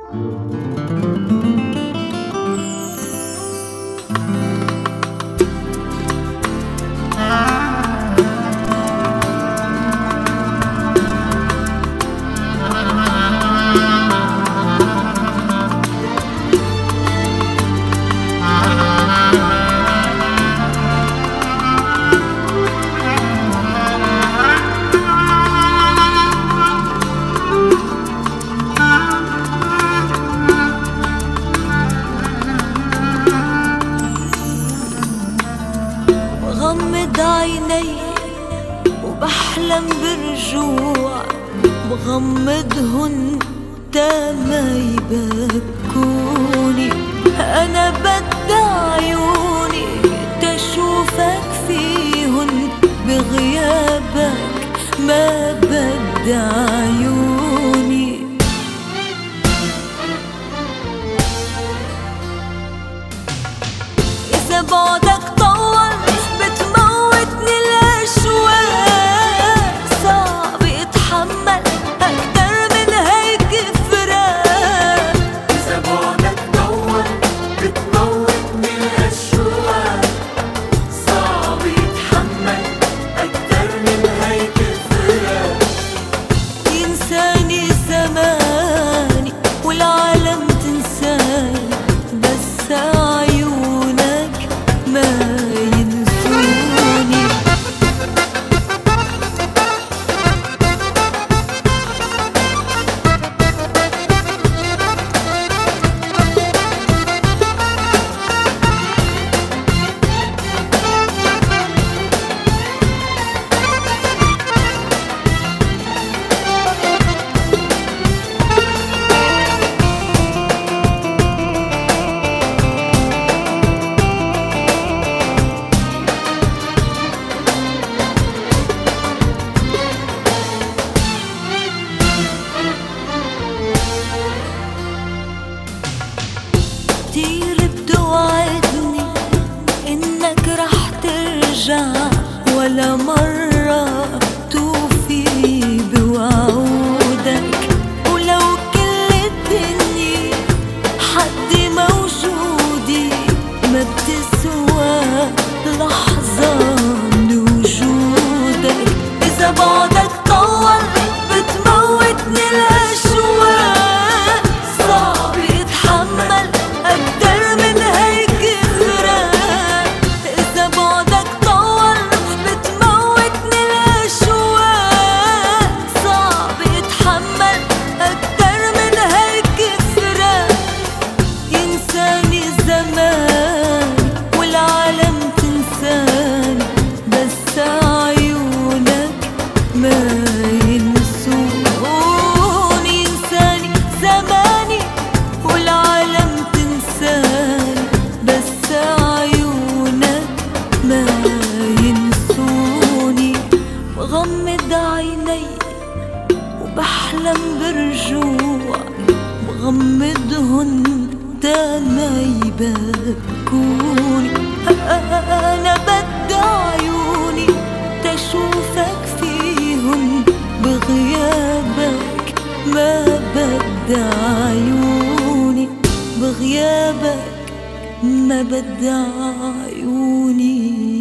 بغمض عيني وبحلم برجوع، بغمضهن تا ما يبكوني. أنا بدي عيوني تشوفك فيهن، بغيابك ما بدي عيوني. إذا بعدك طول بتموتني الأشواق، صعب اتحمل أكتر من هيك فراق. إذا بعدك طول بتموتني الأشواق، صعب يتحمل أكتر من هيك فراق. ينساني زماني والعالم تنساني، بس عيونك ما ينسوني. كتير بتوعدني إنك رح ترجع، ولا مرة توفي بوعودك. ولو كل الدنيا حدي موجودي، ما بتسوى لحظة من وجودك. إذا بعدك طول بتموتني الأشواق، صعب يتحمل أكتر من هيك فراق. إذا بعدك طول بتموتني الأشواق، صعب يتحمل أكتر من هيك فراق. ينساني زماني والعالم تنساني، بس عيونك ما ينسوني. ينساني زماني والعالم تنساني، بس عيونك ما ينسوني. بغمض عيني وبحلم برجوع، بغمضهن تا ما يبكوني. أنا بدي عيوني تشوفك فيهن، بغيابك ما بدي عيوني. بغيابك ما بدي عيوني.